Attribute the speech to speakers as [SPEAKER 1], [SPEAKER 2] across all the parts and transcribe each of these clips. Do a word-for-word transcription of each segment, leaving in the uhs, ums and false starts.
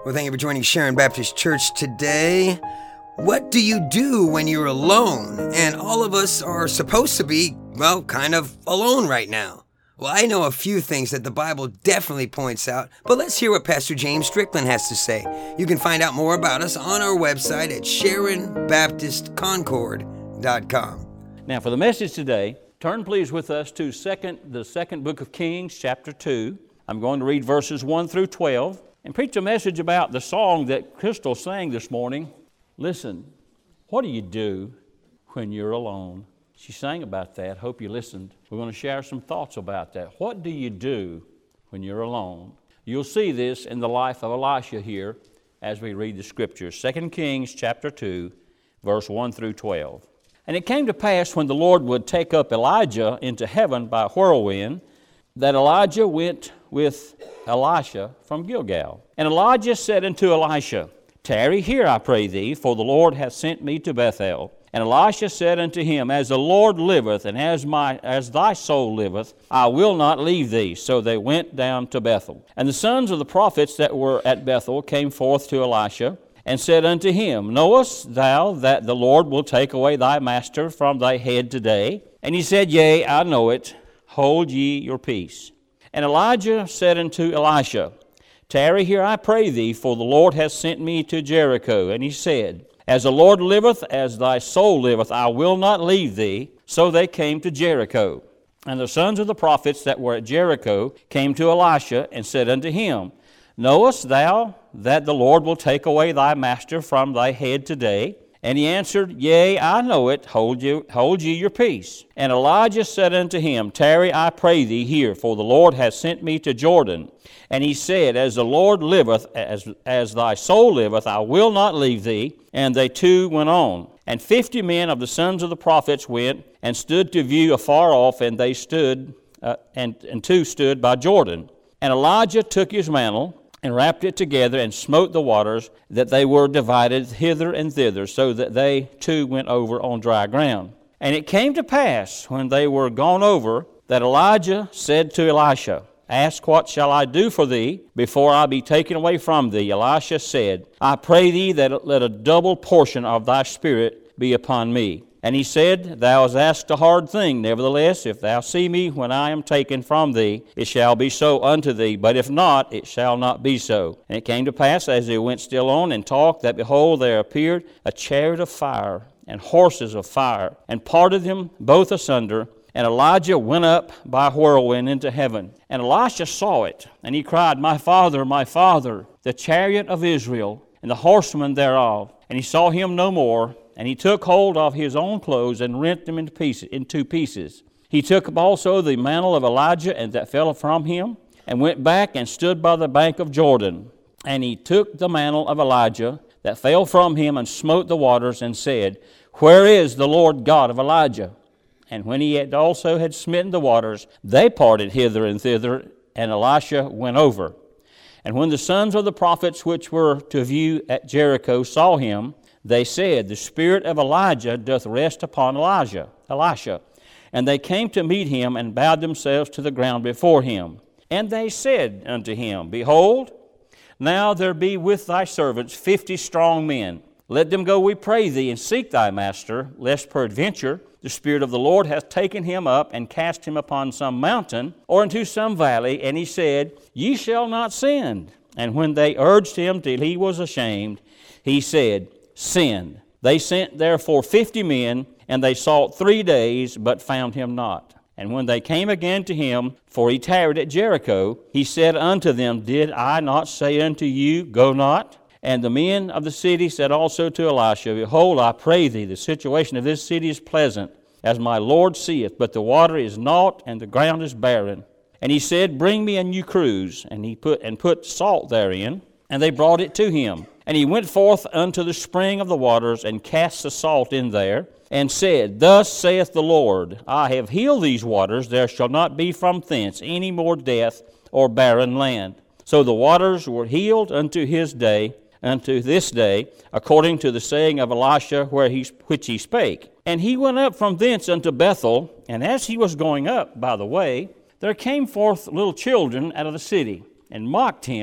[SPEAKER 1] Well, thank you for joining Sharon Baptist Church today. What do you do when you're alone? And all of us are supposed to be, well, kind of alone right now. Well, I know a few things that the Bible definitely points out, but let's hear what Pastor James Strickland has to say. You can find out more about us on our website at sharon baptist concord dot com.
[SPEAKER 2] Now, for the message today, turn please with us to second, the second book of Kings, chapter two. I'm going to read verses one through twelve and preach a message about the song that Crystal sang this morning. Listen, what do you do when you're alone? She sang about that. Hope you listened. We're going to share some thoughts about that. What do you do when you're alone? You'll see this in the life of Elisha here as we read the Scriptures. Second Kings chapter two, verse one through twelve. And it came to pass when the Lord would take up Elijah into heaven by a whirlwind, that Elijah went with Elisha from Gilgal. And Elijah said unto Elisha, Tarry here, I pray thee, for the Lord hath sent me to Bethel. And Elisha said unto him, As the Lord liveth, and as my as thy soul liveth, I will not leave thee. So they went down to Bethel. And the sons of the prophets that were at Bethel came forth to Elisha, and said unto him, Knowest thou that the Lord will take away thy master from thy head today? And he said, Yea, I know it. Hold ye your peace. And Elijah said unto Elisha, Tarry here, I pray thee, for the Lord hath sent me to Jericho. And he said, As the Lord liveth, as thy soul liveth, I will not leave thee. So they came to Jericho. And the sons of the prophets that were at Jericho came to Elisha, and said unto him, Knowest thou that the Lord will take away thy master from thy head today? And he answered, Yea, I know it. Hold ye, hold ye your peace. And Elijah said unto him, Tarry, I pray thee here, for the Lord hath sent me to Jordan. And he said, As the Lord liveth, as, as thy soul liveth, I will not leave thee. And they two went on. And fifty men of the sons of the prophets went and stood to view afar off, and they stood, uh, and, and two stood by Jordan. And Elijah took his mantle, and wrapped it together, and smote the waters, that they were divided hither and thither, so that they too went over on dry ground. And it came to pass, when they were gone over, that Elijah said to Elisha, Ask, what shall I do for thee, before I be taken away from thee? Elisha said, I pray thee that let a double portion of thy spirit be upon me. And he said, Thou hast asked a hard thing. Nevertheless, if thou see me when I am taken from thee, it shall be so unto thee. But if not, it shall not be so. And it came to pass, as they went still on and talked, that behold, there appeared a chariot of fire, and horses of fire, and parted them both asunder. And Elijah went up by a whirlwind into heaven. And Elisha saw it, and he cried, My father, my father, the chariot of Israel, and the horsemen thereof. And he saw him no more. And he took hold of his own clothes and rent them into pieces, in two pieces. He took up also the mantle of Elijah and that fell from him, and went back and stood by the bank of Jordan. And he took the mantle of Elijah that fell from him, and smote the waters, and said, Where is the Lord God of Elijah? And when he had also had smitten the waters, they parted hither and thither, and Elisha went over. And when the sons of the prophets which were to view at Jericho saw him, they said, The spirit of Elijah doth rest upon Elijah, Elisha. And they came to meet him, and bowed themselves to the ground before him. And they said unto him, Behold, now there be with thy servants fifty strong men. Let them go, we pray thee, and seek thy master, lest peradventure the Spirit of the Lord hath taken him up, and cast him upon some mountain, or into some valley. And he said, Ye shall not send. And when they urged him till he was ashamed, he said, Send. They sent therefore fifty men, and they sought three days, but found him not. And when they came again to him, for he tarried at Jericho, he said unto them, Did I not say unto you, Go not? And the men of the city said also to Elisha, Behold, I pray thee, the situation of this city is pleasant, as my Lord seeth, but the water is naught, and the ground is barren. And he said, Bring me a new cruse. And he put and put salt therein, and they brought it to him. And he went forth unto the spring of the waters, and cast the salt in there, and said, Thus saith the Lord, I have healed these waters, there shall not be from thence any more death or barren land. So the waters were healed unto his day, unto this day, according to the saying of Elisha where he, which he spake. And he went up from thence unto Bethel, and as he was going up by the way, there came forth little children out of the city, and mocked him,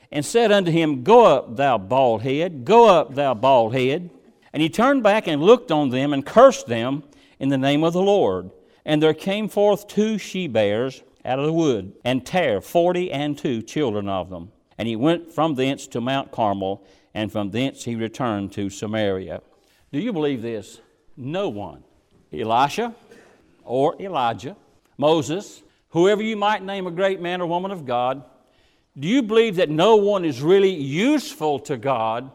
[SPEAKER 2] and said unto him, Go up, thou bald head, go up, thou bald head. And he turned back and looked on them and cursed them in the name of the Lord. And there came forth two she-bears out of the wood, and tare forty and two children of them. And he went from thence to Mount Carmel, and from thence he returned to Samaria. Do you believe this? No one, Elisha or Elijah, Moses, whoever you might name a great man or woman of God, do you believe that no one is really useful to God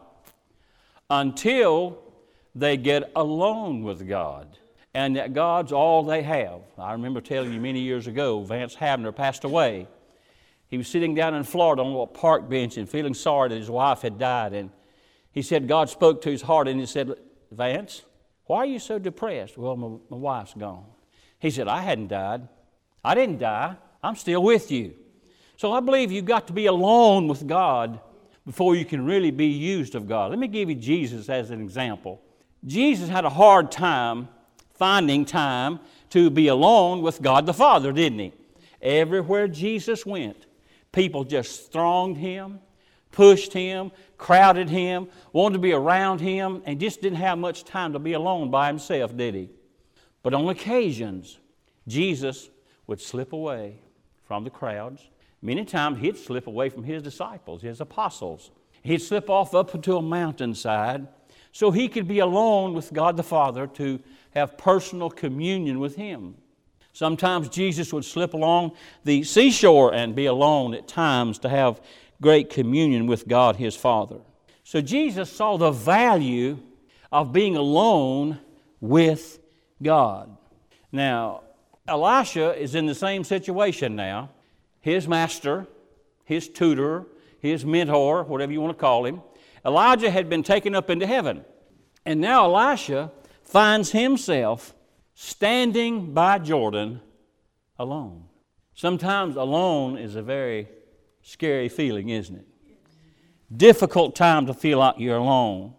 [SPEAKER 2] until they get alone with God, and that God's all they have? I remember telling you many years ago, Vance Havner passed away. He was sitting down in Florida on a little park bench and feeling sorry that his wife had died. And he said God spoke to his heart and he said, Vance, why are you so depressed? Well, my, my wife's gone. He said, I hadn't died. I didn't die. I'm still with you. So I believe you've got to be alone with God before you can really be used of God. Let me give you Jesus as an example. Jesus had a hard time finding time to be alone with God the Father, didn't he? Everywhere Jesus went, people just thronged him, pushed him, crowded him, wanted to be around him, and just didn't have much time to be alone by himself, did he? But on occasions, Jesus would slip away from the crowds. Many times he'd slip away from his disciples, his apostles. He'd slip off up into a mountainside so he could be alone with God the Father to have personal communion with him. Sometimes Jesus would slip along the seashore and be alone at times to have great communion with God his Father. So Jesus saw the value of being alone with God. Now, Elisha is in the same situation now. His master, his tutor, his mentor, whatever you want to call him, Elijah had been taken up into heaven. And now Elisha finds himself standing by Jordan alone. Sometimes alone is a very scary feeling, isn't it? Difficult time to feel like you're alone.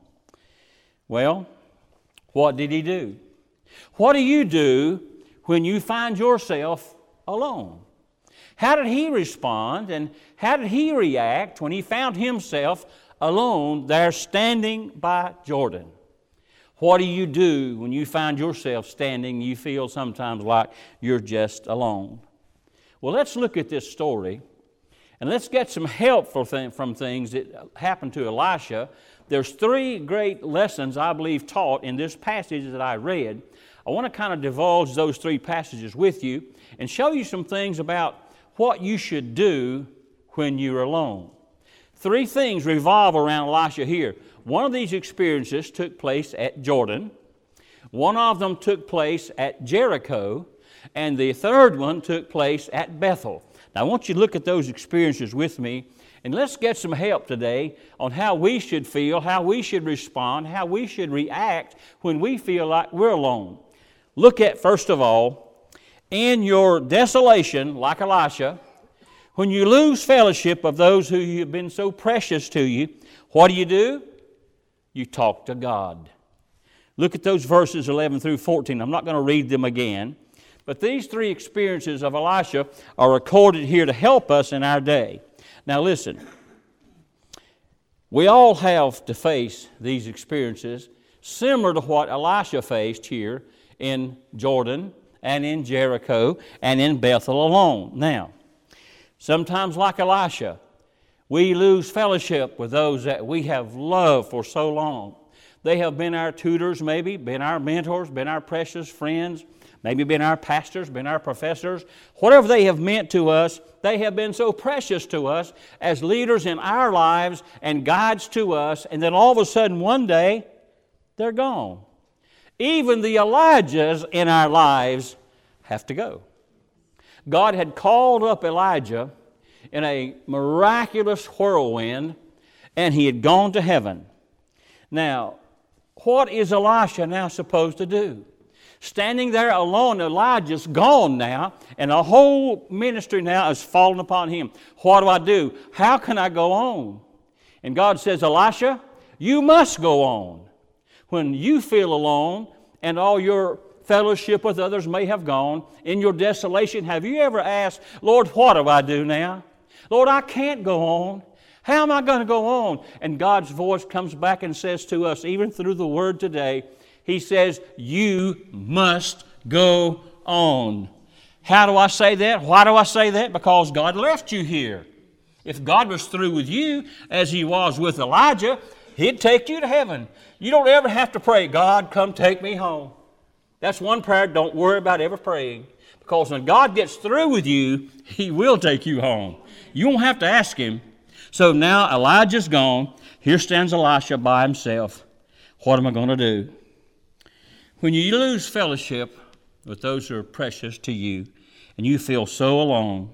[SPEAKER 2] Well, what did he do? What do you do when you find yourself alone? How did he respond and how did he react when he found himself alone there standing by Jordan? What do you do when you find yourself standing and you feel sometimes like you're just alone? Well, let's look at this story and let's get some help from things that happened to Elisha. There's three great lessons I believe taught in this passage that I read. I want to kind of divulge those three passages with you and show you some things about what you should do when you're alone. Three things revolve around Elisha here. One of these experiences took place at Jordan. One of them took place at Jericho. And the third one took place at Bethel. Now, I want you to look at those experiences with me. And let's get some help today on how we should feel, how we should respond, how we should react when we feel like we're alone. Look at, first of all, in your desolation, like Elisha, when you lose fellowship of those who have been so precious to you, what do you do? You talk to God. Look at those verses eleven through fourteen. I'm not going to read them again. But these three experiences of Elisha are recorded here to help us in our day. Now listen, we all have to face these experiences similar to what Elisha faced here in Jordan and in Jericho and in Bethel alone. Now, sometimes like Elisha, we lose fellowship with those that we have loved for so long. They have been our tutors maybe, been our mentors, been our precious friends, maybe been our pastors, been our professors. Whatever they have meant to us, they have been so precious to us as leaders in our lives and guides to us, and then all of a sudden one day, they're gone. Even the Elijahs in our lives have to go. God had called up Elijah in a miraculous whirlwind, and he had gone to heaven. Now, what is Elisha now supposed to do? Standing there alone, Elijah's gone now, and the whole ministry now is fallen upon him. What do I do? How can I go on? And God says, Elisha, you must go on. When you feel alone and all your fellowship with others may have gone, in your desolation, have you ever asked, Lord, what do I do now? Lord, I can't go on. How am I going to go on? And God's voice comes back and says to us, even through the Word today, He says, you must go on. How do I say that? Why do I say that? Because God left you here. If God was through with you, as He was with Elijah, He'd take you to heaven. You don't ever have to pray, God, come take me home. That's one prayer don't worry about ever praying. Because when God gets through with you, He will take you home. You won't have to ask Him. So now Elijah's gone. Here stands Elisha by himself. What am I going to do? When you lose fellowship with those who are precious to you, and you feel so alone,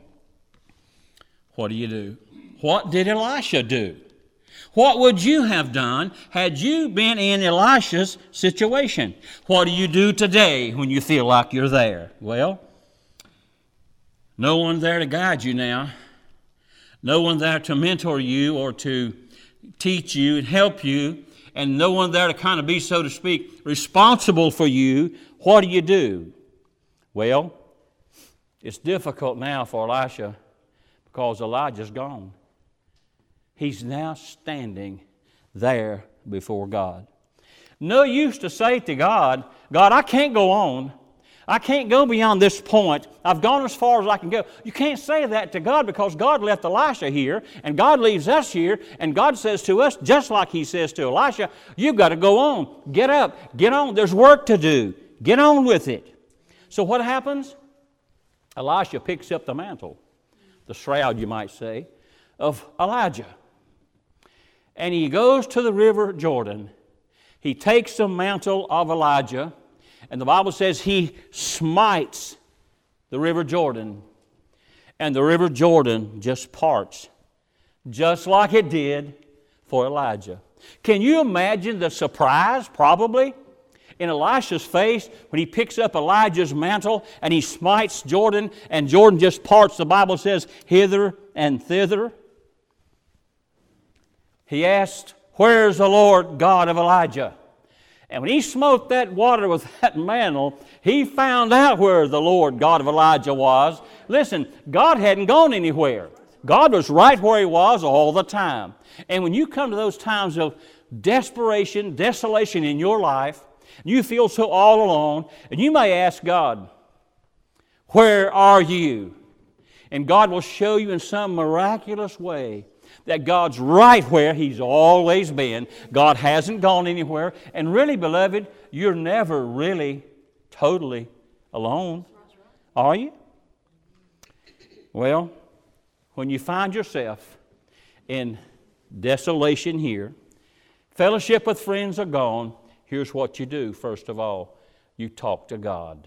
[SPEAKER 2] what do you do? What did Elisha do? What would you have done had you been in Elisha's situation? What do you do today when you feel like you're there? Well, no one there to guide you now. No one there to mentor you or to teach you and help you. And no one there to kind of be, so to speak, responsible for you. What do you do? Well, it's difficult now for Elisha because Elijah's gone. He's now standing there before God. No use to say to God, God, I can't go on. I can't go beyond this point. I've gone as far as I can go. You can't say that to God because God left Elisha here and God leaves us here and God says to us, just like He says to Elisha, you've got to go on. Get up. Get on. There's work to do. Get on with it. So what happens? Elisha picks up the mantle, the shroud you might say, of Elijah. And he goes to the river Jordan. He takes the mantle of Elijah, and the Bible says he smites the river Jordan. And the river Jordan just parts, just like it did for Elijah. Can you imagine the surprise, probably, in Elisha's face when he picks up Elijah's mantle and he smites Jordan, and Jordan just parts, the Bible says, hither and thither? He asked, where's the Lord God of Elijah? And when he smote that water with that mantle, he found out where the Lord God of Elijah was. Listen, God hadn't gone anywhere. God was right where He was all the time. And when you come to those times of desperation, desolation in your life, you feel so all alone, and you may ask God, where are you? And God will show you in some miraculous way that God's right where He's always been. God hasn't gone anywhere. And really, beloved, you're never really totally alone, are you? Well, when you find yourself in desolation here, fellowship with friends are gone, here's what you do. First of all, you talk to God.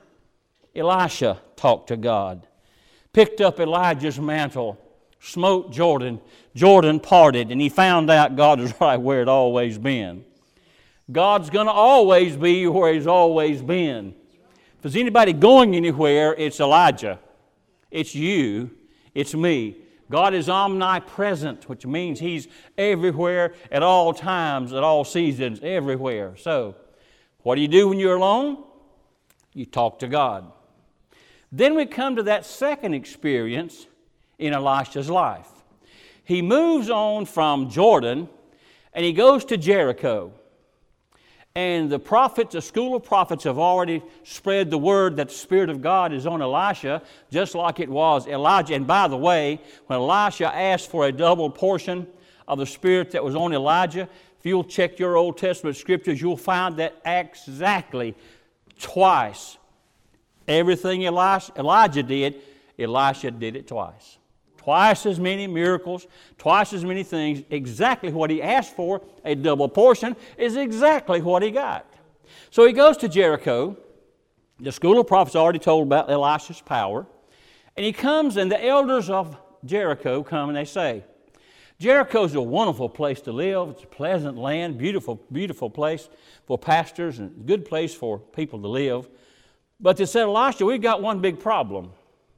[SPEAKER 2] Elisha talked to God, picked up Elijah's mantle, smote Jordan. Jordan parted, and he found out God is right where it always been. God's going to always be where He's always been. If there's anybody going anywhere, it's Elijah. It's you. It's me. God is omnipresent, which means He's everywhere at all times, at all seasons, everywhere. So, what do you do when you're alone? You talk to God. Then we come to that second experience in Elisha's life. He moves on from Jordan and he goes to Jericho. And the prophets, the school of prophets, have already spread the word that the Spirit of God is on Elisha, just like it was Elijah. And by the way, when Elisha asked for a double portion of the Spirit that was on Elijah, if you'll check your Old Testament scriptures, you'll find that exactly twice. Everything Elisha, Elijah did, Elisha did it twice. Twice as many miracles, twice as many things, exactly what he asked for, a double portion, is exactly what he got. So he goes to Jericho. The school of prophets already told about Elisha's power. And he comes, and the elders of Jericho come and they say, Jericho's a wonderful place to live. It's a pleasant land, beautiful, beautiful place for pastors, and a good place for people to live. But they said, Elisha, we've got one big problem.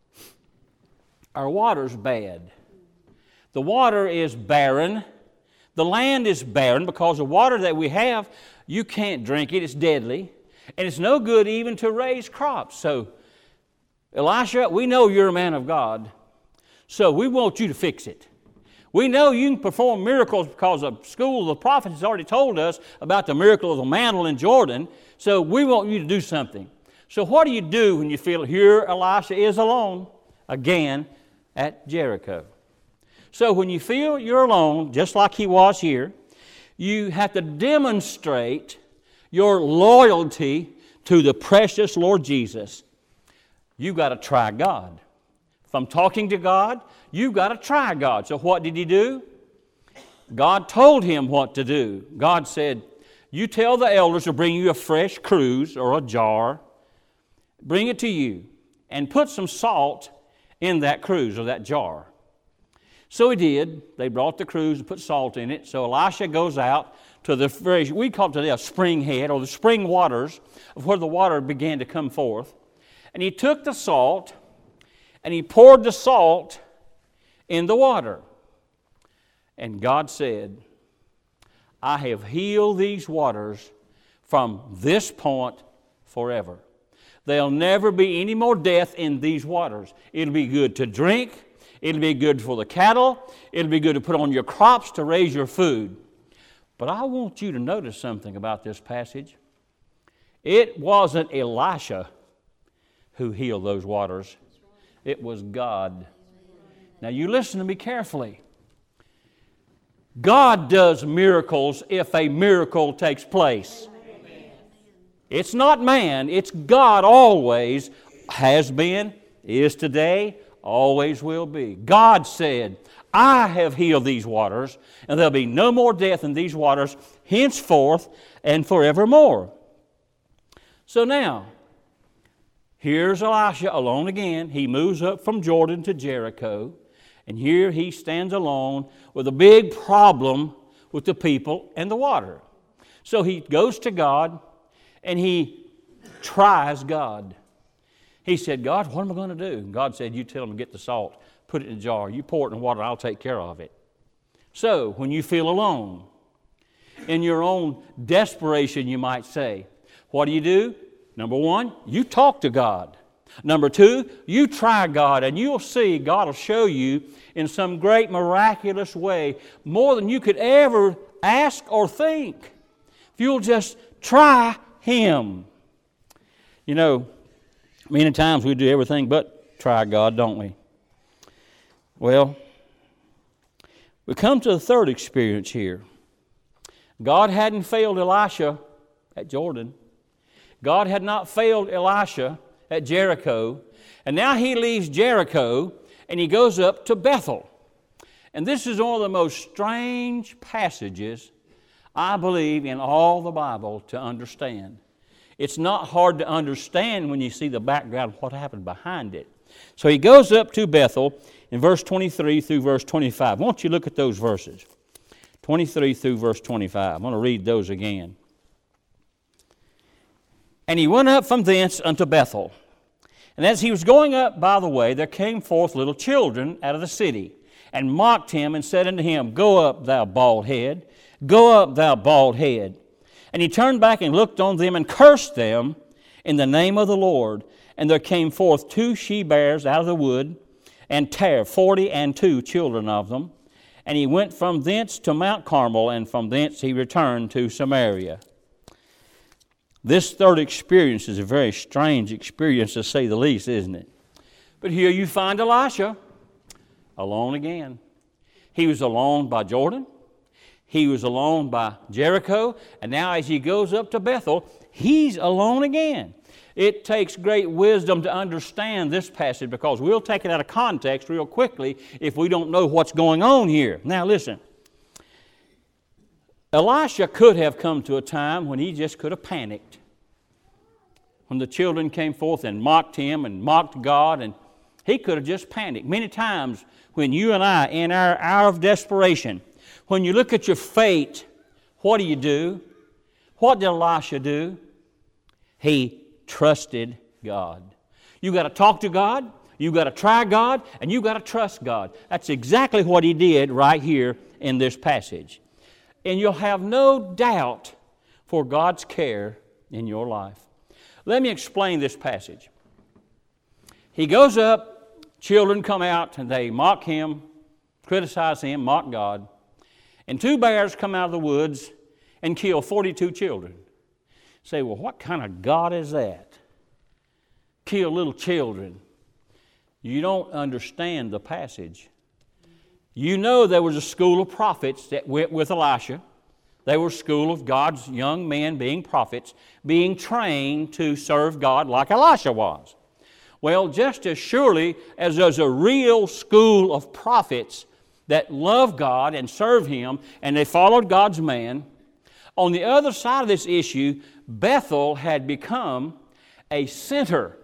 [SPEAKER 2] Our water's bad. The water is barren. The land is barren because the water that we have, you can't drink it. It's deadly. And it's no good even to raise crops. So, Elisha, we know you're a man of God. So we want you to fix it. We know you can perform miracles because the school of the prophets has already told us about the miracle of the mantle in Jordan, so we want you to do something. So what do you do when you feel here Elisha is alone again at Jericho? So when you feel you're alone, just like he was here, you have to demonstrate your loyalty to the precious Lord Jesus. You've got to try God. From talking to God, you've got to try God. So what did he do? God told him what to do. God said, you tell the elders to bring you a fresh cruse or a jar. Bring it to you and put some salt in that cruse or that jar. So he did. They brought the cruse and put salt in it. So Elisha goes out to the very, we call it today a spring head or the spring waters of where the water began to come forth. And he took the salt and he poured the salt in the water. And God said, I have healed these waters from this point forever. There'll never be any more death in these waters. It'll be good to drink. It'll be good for the cattle. It'll be good to put on your crops to raise your food. But I want you to notice something about this passage. It wasn't Elisha who healed those waters. It was God. Now you listen to me carefully. God does miracles if a miracle takes place. It's not man, it's God always, has been, is today, always will be. God said, I have healed these waters, and there'll be no more death in these waters henceforth and forevermore. So now, here's Elisha alone again. He moves up from Jordan to Jericho, and here he stands alone with a big problem with the people and the water. So he goes to God, and he tries God. He said, God, what am I going to do? And God said, you tell him to get the salt, put it in a jar, you pour it in water, I'll take care of it. So, when you feel alone, in your own desperation, you might say, what do you do? Number one, you talk to God. Number two, you try God, and you'll see God will show you in some great miraculous way more than you could ever ask or think. If you'll just try Him. You know, many times we do everything but try God, don't we? Well, we come to the third experience here. God hadn't failed Elisha at Jordan. God had not failed Elisha at Jericho. And now he leaves Jericho and he goes up to Bethel. And this is one of the most strange passages, I believe, in all the Bible to understand. It's not hard to understand when you see the background of what happened behind it. So he goes up to Bethel in verse twenty-three through verse twenty-five. Won't you look at those verses? twenty-three through verse twenty-five. I'm going to read those again. And he went up from thence unto Bethel. And as he was going up by the way, there came forth little children out of the city, and mocked him, and said unto him, Go up, thou bald head. Go up, thou bald head. And he turned back and looked on them, and cursed them in the name of the Lord. And there came forth two she-bears out of the wood, and tare forty and two children of them. And he went from thence to Mount Carmel, and from thence he returned to Samaria. This third experience is a very strange experience, to say the least, isn't it? But here you find Elisha alone again. He was alone by Jordan. He was alone by Jericho. And now as he goes up to Bethel, he's alone again. It takes great wisdom to understand this passage, because we'll take it out of context real quickly if we don't know what's going on here. Now listen. Elisha could have come to a time when he just could have panicked. When the children came forth and mocked him and mocked God, and he could have just panicked. Many times when you and I, in our hour of desperation, when you look at your fate, what do you do? What did Elisha do? He trusted God. You got to talk to God, you got to try God, and you got to trust God. That's exactly what he did right here in this passage. And you'll have no doubt for God's care in your life. Let me explain this passage. He goes up, children come out, and they mock him, criticize Him, mock God, and two bears come out of the woods and kill forty-two children. Say, well, what kind of God is that? Kill little children. You don't understand the passage. You know there was a school of prophets that went with Elisha. They were a school of God's young men being prophets, being trained to serve God like Elisha was. Well, just as surely as there's a real school of prophets that love God and serve Him, and they followed God's man, on the other side of this issue, Bethel had become a center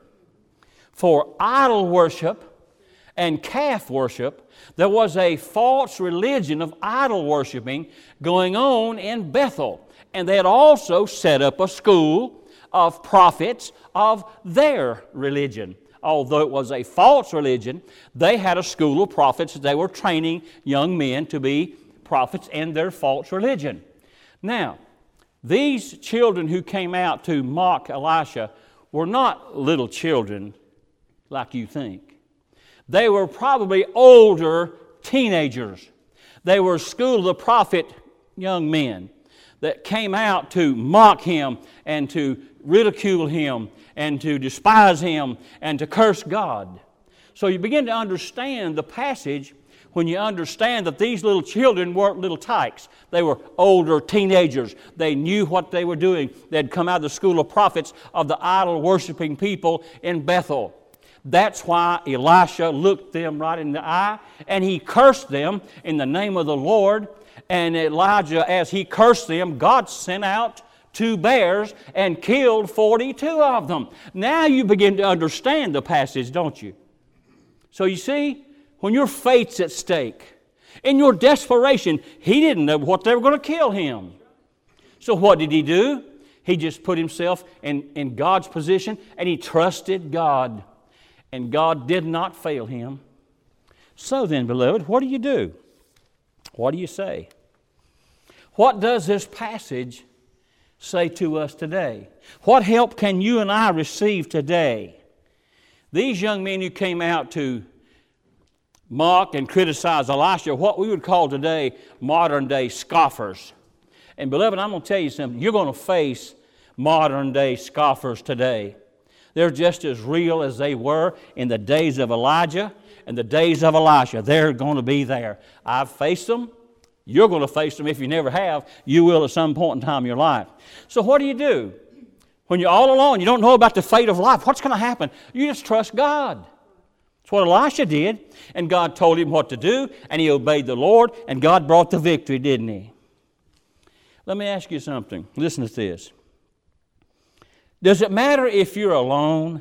[SPEAKER 2] for idol worship and calf worship. There was a false religion of idol worshiping going on in Bethel. And they had also set up a school of prophets of their religion. Although it was a false religion, they had a school of prophets. They were training young men to be prophets in their false religion. Now, these children who came out to mock Elisha were not little children like you think. They were probably older teenagers. They were a school of the prophet young men that came out to mock him and to ridicule him and to despise him and to curse God. So you begin to understand the passage when you understand that these little children weren't little tykes. They were older teenagers. They knew what they were doing. They'd come out of the school of prophets of the idol-worshiping people in Bethel. That's why Elisha looked them right in the eye and he cursed them in the name of the Lord. And Elijah, as he cursed them, God sent out two bears and killed forty-two of them. Now you begin to understand the passage, don't you? So you see, when your fate's at stake, in your desperation, he didn't know what they were going to kill him. So what did he do? He just put himself in, in God's position and he trusted God. And God did not fail him. So then, beloved, what do you do? What do you say? What does this passage say to us today? What help can you and I receive today? These young men who came out to mock and criticize Elisha, what we would call today modern day scoffers. And beloved, I'm going to tell you something. You're going to face modern day scoffers today. They're just as real as they were in the days of Elijah and the days of Elisha. They're going to be there. I've faced them. You're going to face them. If you never have, you will at some point in time in your life. So what do you do? When you're all alone, you don't know about the fate of life. What's going to happen? You just trust God. That's what Elisha did. And God told him what to do, and he obeyed the Lord, and God brought the victory, didn't he? Let me ask you something. Listen to this. Does it matter if you're alone,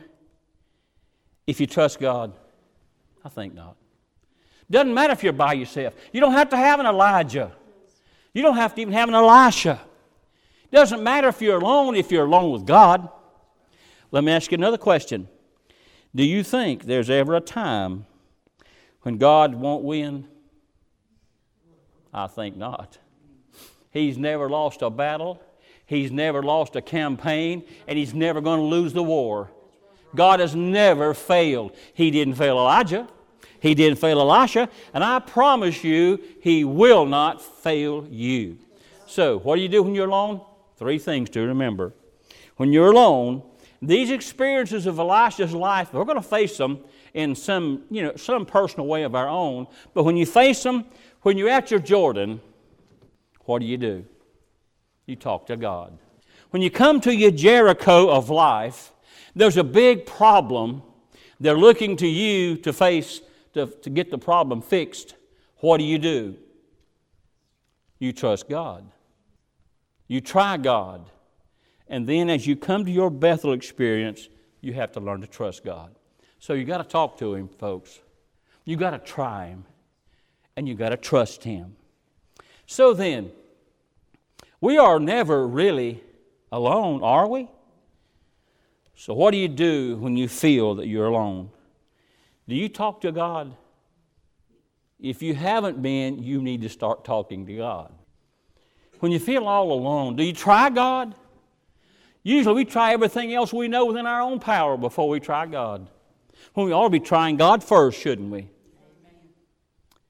[SPEAKER 2] if you trust God? I think not. Doesn't matter if you're by yourself. You don't have to have an Elijah. You don't have to even have an Elisha. Doesn't matter if you're alone, if you're alone with God. Let me ask you another question. Do you think there's ever a time when God won't win? I think not. He's never lost a battle. He's never lost a campaign, and He's never going to lose the war. God has never failed. He didn't fail Elijah. He didn't fail Elisha, and I promise you, He will not fail you. So, what do you do when you're alone? Three things to remember. When you're alone, these experiences of Elisha's life, we're going to face them in some, you know, some personal way of our own, but when you face them, when you're at your Jordan, what do you do? You talk to God. When you come to your Jericho of life, there's a big problem. They're looking to you to face, to, to get the problem fixed. What do you do? You trust God. You try God. And then as you come to your Bethel experience, you have to learn to trust God. So you got to talk to Him, folks. You got to try Him. And you got to trust Him. So then, we are never really alone, are we? So what do you do when you feel that you're alone? Do you talk to God? If you haven't been, you need to start talking to God. When you feel all alone, do you try God? Usually we try everything else we know within our own power before we try God. When we ought to be trying God first, shouldn't we? Amen.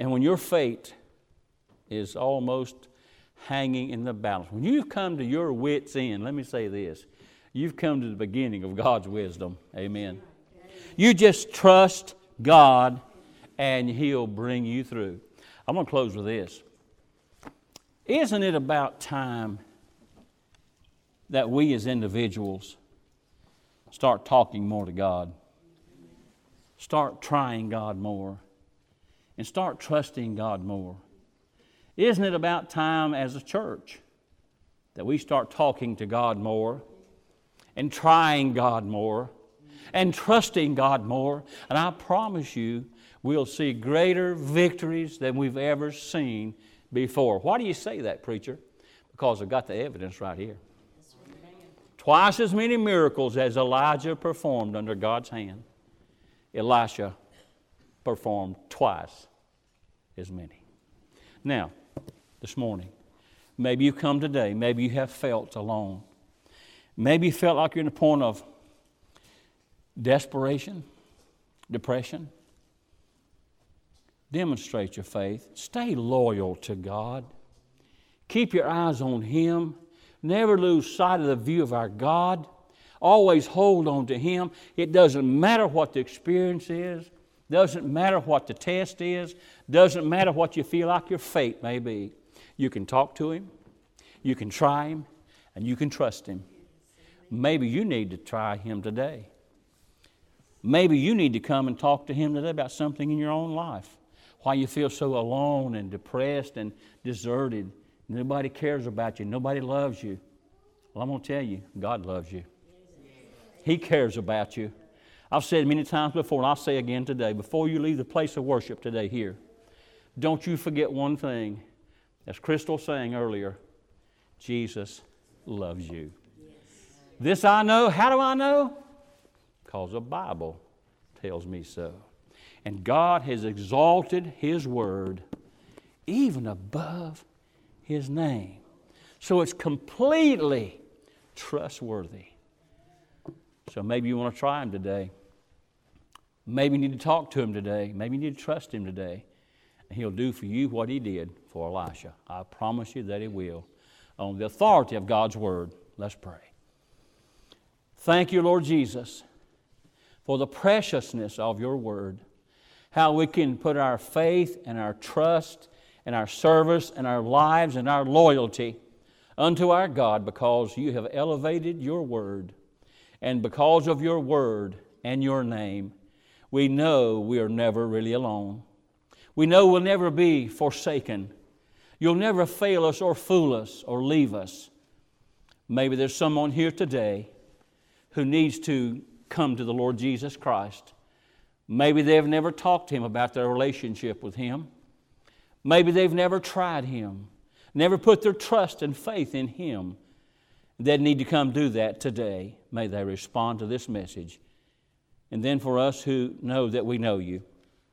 [SPEAKER 2] And when your fate is almost hanging in the balance, when you've come to your wits' end, let me say this, you've come to the beginning of God's wisdom. Amen. You just trust God and He'll bring you through. I'm going to close with this. Isn't it about time that we as individuals start talking more to God, start trying God more, and start trusting God more? Isn't it about time as a church that we start talking to God more and trying God more and trusting God more? And I promise you, we'll see greater victories than we've ever seen before. Why do you say that, preacher? Because I've got the evidence right here. Twice as many miracles as Elijah performed under God's hand, Elisha performed twice as many. Now, this morning, maybe you come today, maybe you have felt alone. Maybe you felt like you're in a point of desperation, depression. Demonstrate your faith. Stay loyal to God. Keep your eyes on Him. Never lose sight of the view of our God. Always hold on to Him. It doesn't matter what the experience is. Doesn't matter what the test is. Doesn't matter what you feel like your fate may be. You can talk to Him. You can try Him. And you can trust Him. Maybe you need to try Him today. Maybe you need to come and talk to Him today about something in your own life. Why you feel so alone and depressed and deserted. Nobody cares about you. Nobody loves you. Well, I'm going to tell you, God loves you. He cares about you. I've said many times before, and I'll say again today, before you leave the place of worship today here, don't you forget one thing. As Crystal sang earlier, Jesus loves you. This I know. How do I know? Because the Bible tells me so. And God has exalted His Word even above His name. So it's completely trustworthy. So maybe you want to try Him today. Maybe you need to talk to Him today. Maybe you need to trust Him today. And He'll do for you what He did for Elisha. I promise you that He will. On the authority of God's Word, let's pray. Thank you, Lord Jesus, for the preciousness of Your Word. How we can put our faith and our trust and our service and our lives and our loyalty unto our God because You have elevated Your Word. And because of Your Word and Your name, we know we are never really alone. We know we'll never be forsaken. You'll never fail us or fool us or leave us. Maybe there's someone here today who needs to come to the Lord Jesus Christ. Maybe they've never talked to Him about their relationship with Him. Maybe they've never tried Him, never put their trust and faith in Him. They need to come do that today. May they respond to this message. And then for us who know that we know You,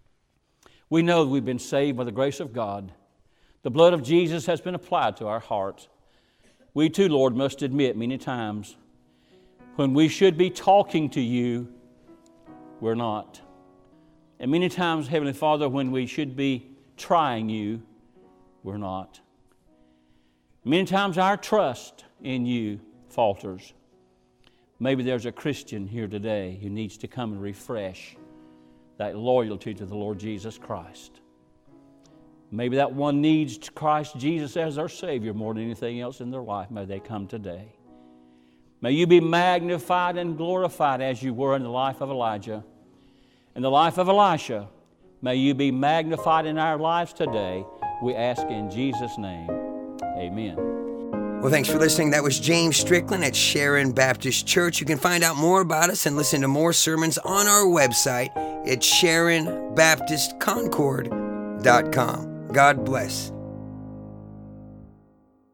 [SPEAKER 2] we know that we've been saved by the grace of God. The blood of Jesus has been applied to our hearts. We too, Lord, must admit many times when we should be talking to You, we're not. And many times, Heavenly Father, when we should be trying You, we're not. Many times our trust in You falters. Maybe there's a Christian here today who needs to come and refresh that loyalty to the Lord Jesus Christ. Maybe that one needs Christ Jesus as their Savior more than anything else in their life. May they come today. May You be magnified and glorified as You were in the life of Elijah. In the life of Elisha, may You be magnified in our lives today. We ask in Jesus' name. Amen.
[SPEAKER 1] Well, thanks for listening. That was James Strickland at Sharon Baptist Church. You can find out more about us and listen to more sermons on our website at sharon baptist concord dot com. God bless.